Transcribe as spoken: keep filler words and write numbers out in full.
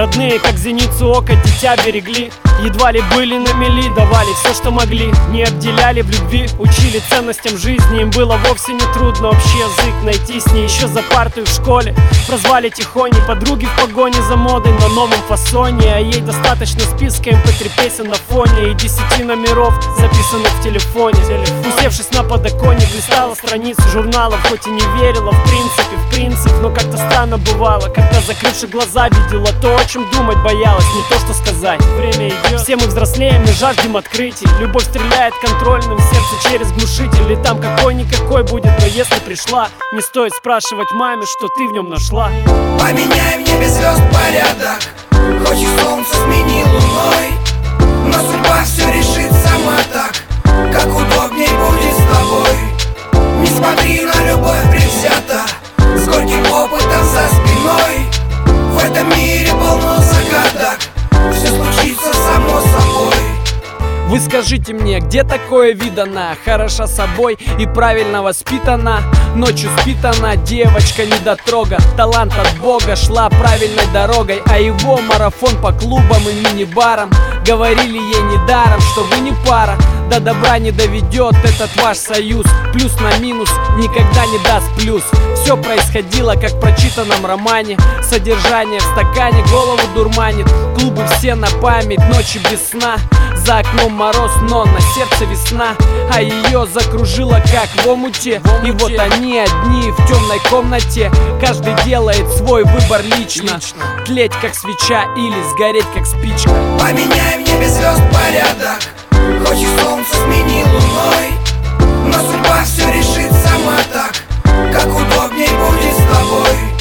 Родные, как зеницу ока, дитя берегли. Едва ли были на мели, давали все, что могли. Не обделяли в любви, учили ценностям жизни. Им было вовсе не трудно общий язык найти с ней. Еще за партой в школе прозвали тихоней. Подруги в погоне за модой на новом фасоне. А ей достаточно списка эм пэ три песен на фоне и десяти номеров, записанных в телефоне. Усевшись на подоконник, листала страницы журналов. Хоть и не верила в принципе, в принцип, но как-то странно бывало, когда, закрывши глаза, видела то, о чем думать боялась, не то что сказать. Время идет, все мы взрослеем и жаждем открытий. Любовь стреляет контрольным в сердце через глушитель. И там какой-никакой будет, но если пришла, не стоит спрашивать маме, что ты в нем нашла. Поменяй в небе звезд порядок, хочешь солнце смени луной, но судьба все решит сама так, как удобней будет с тобой. Не смотри на любовь предвзято, с горьким опытом за спиной. В этом мире полно загадок, все случится само собой. Вы скажите мне, где такое видано? Хороша собой и правильно воспитана. Ночью спит она, девочка недотрога. Талант от Бога, шла правильной дорогой. А его марафон по клубам и мини-барам. Говорили ей недаром, что вы не пара. До добра не доведет этот ваш союз. Плюс на минус никогда не даст плюс. Все происходило, как в прочитанном романе. Содержание в стакане голову дурманит. Клубы все на память, ночи без сна. За окном мороз, но на сердце весна. А ее закружило, как в омуте. И вот они одни в темной комнате. Каждый делает свой выбор лично. Тлеть, как свеча, или сгореть, как спичка. Поменяй в небе звезд порядок, хочешь солнце смени луной, но судьба все решит сама так, как удобней будет с тобой.